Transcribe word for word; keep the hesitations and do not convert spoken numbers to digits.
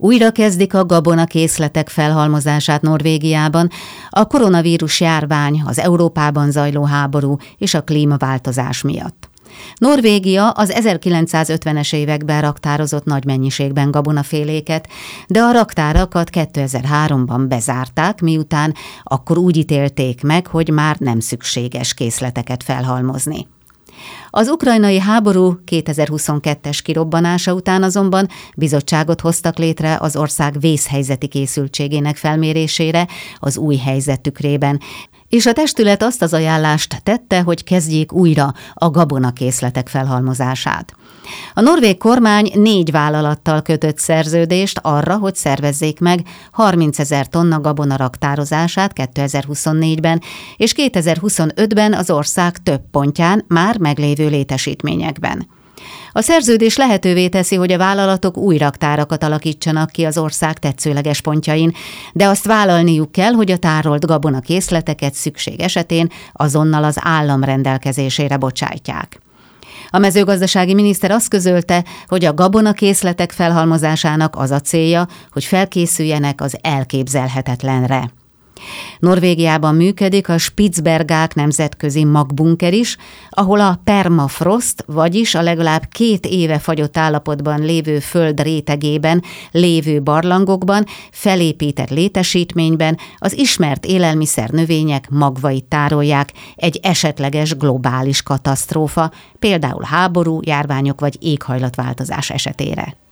Újra kezdik a gabonakészletek felhalmozását Norvégiában, a koronavírus járvány, az Európában zajló háború és a klímaváltozás miatt. Norvégia az ezerkilencszázötvenes években raktározott nagy mennyiségben gabonaféléket, de a raktárakat kétezer-háromban bezárták, miután akkor úgy ítélték meg, hogy már nem szükséges készleteket felhalmozni. Az ukrajnai háború kétezer-huszonkettes kirobbanása után azonban bizottságot hoztak létre az ország vészhelyzeti készültségének felmérésére az új helyzet tükrében, és a testület azt az ajánlást tette, hogy kezdjék újra a gabonakészletek felhalmozását. A norvég kormány négy vállalattal kötött szerződést arra, hogy szervezzék meg harmincezer tonna gabona raktározását kétezer-huszonnégyben, és kétezer-huszonötben az ország több pontján már meglévő létesítményekben. A szerződés lehetővé teszi, hogy a vállalatok új raktárakat alakítsanak ki az ország tetszőleges pontjain, de azt vállalniuk kell, hogy a tárolt gabonakészleteket szükség esetén azonnal az állam rendelkezésére bocsájtják. A mezőgazdasági miniszter azt közölte, hogy a gabonakészletek felhalmozásának az a célja, hogy felkészüljenek az elképzelhetetlenre. Norvégiában működik a Spitsbergák nemzetközi magbunker is, ahol a permafrost, vagyis a legalább két éve fagyott állapotban lévő föld rétegében lévő barlangokban, felépített létesítményben az ismert élelmiszer növények magvait tárolják egy esetleges globális katasztrófa, például háború, járványok vagy éghajlatváltozás esetére.